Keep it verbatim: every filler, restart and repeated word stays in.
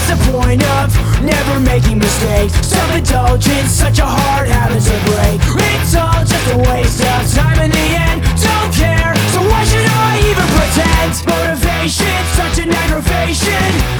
What's the point of never making mistakes? Self-indulgence, such a hard habit to break. It's all just a waste of time in the end. Don't care, so why should I even pretend? Motivation, such an aggravation.